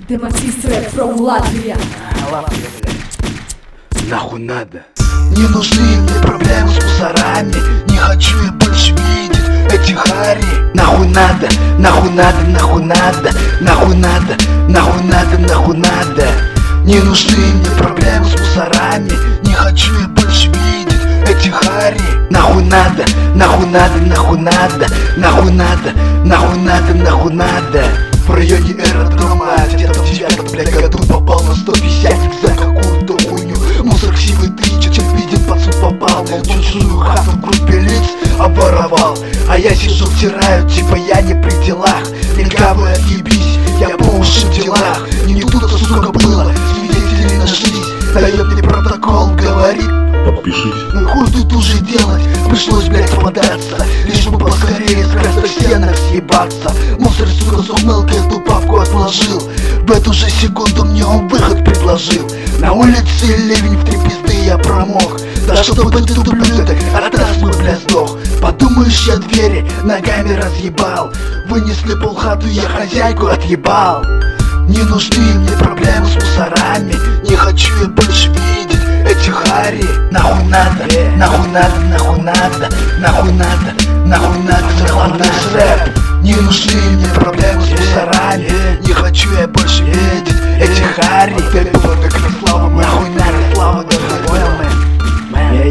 Демонсист рэп from Латвия. Латвия, блядь. Нахуй надо. Не нужны мне проблемы с мусорами. Не хочу я больше видеть этих хари. Нахуй надо, нахуй надо, нахуй надо. Нахуй надо, нахуй надо, нахуй надо. Не нужны мне проблемы с мусорами. Не хочу я больше видеть этих хари. Нахуй надо, нахуй надо, нахуй надо. Нахуй надо, нахуй надо, нахуй надо. В районе аэродрома где-то в 9-м, блядь, году попал на 150 за какую-то хуйню. Мусор ксивый тычет, виден пацан попал. Чужую хату в группе лиц оборовал. А я сижу, втираю, типа я не при делах. Легавый отъебись, я по уши в делах. Не тут-то, сука, было, свидетели нашлись. Дает мне протокол, говорит: подпишись. ну хуй тут уже делать, пришлось, блядь, податься. Лишь бы поскорее с красных стенок съебаться. Мусор, сука, сухмелка эту папку отложил. В эту же секунду мне он выход предложил. На улице ливень в 3 пизды, я промок. Да чтобы ты, ублюдок, от астмы, бля, сдох. Подумаешь, я двери ногами разъебал. Вынесли полхату, я хозяйку отъебал. Не нужны мне проблемы с мусорами. Не хочу я больше видеть этих хари. Нахуй надо, нахуй надо, нахуй надо. Нахуй надо, нахуй надо, нахуй надо. Рэп. Не нужны мне проблемы с мусорами. Не хочу я больше видеть этих хари. Нахуй надо, слава, да понял, мэн.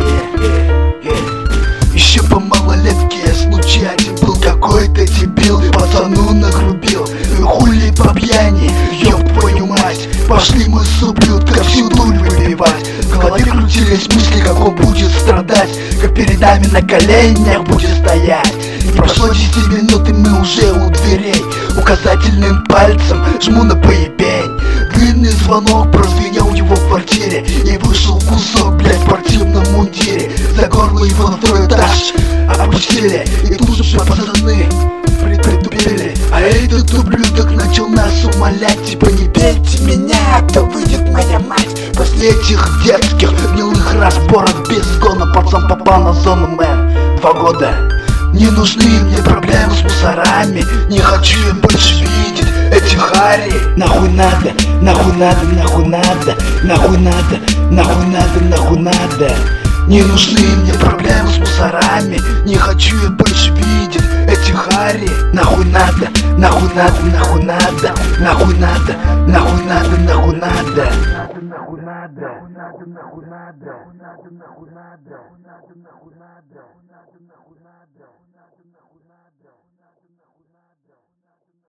Еще по малолетке я случайно был какой-то дебил. Пацану нагрубил, хули по пьяни, ёб твою мать. Пошли мы с ублюдком всю дуль выбивать. В голове крутились мысли, как он будет страдать, как перед нами на коленях будет стоять. И прошло 10 минут, и мы уже у дверей. Указательным пальцем жму на поебень. Длинный звонок прозвенел у него в квартире. И вышел кусок, блядь, в спортивном мундире. За горло его на 2-й этаж опустили. И тут же пацаны притупили. А этот ублюдок начал нас умолять, типа: не бейте меня, а то выйдет моя мать. После этих детских гнилых разборок без гона пацан попал на зону, мэн. 2 года. Не нужны мне проблемы с мусорами. Не хочу я больше видеть этих хари. Нахуй надо, нахуй надо, нахуй надо. Нахуй надо, нахуй надо, нахуй надо. Не нужны мне проблемы с мусорами. Не хочу я больше видеть этих хари. Нахуй надо, нахуй надо, нахуй надо. Нахуй надо, нахуй надо, нахуй надо. Нахуй надо, нахуй надо.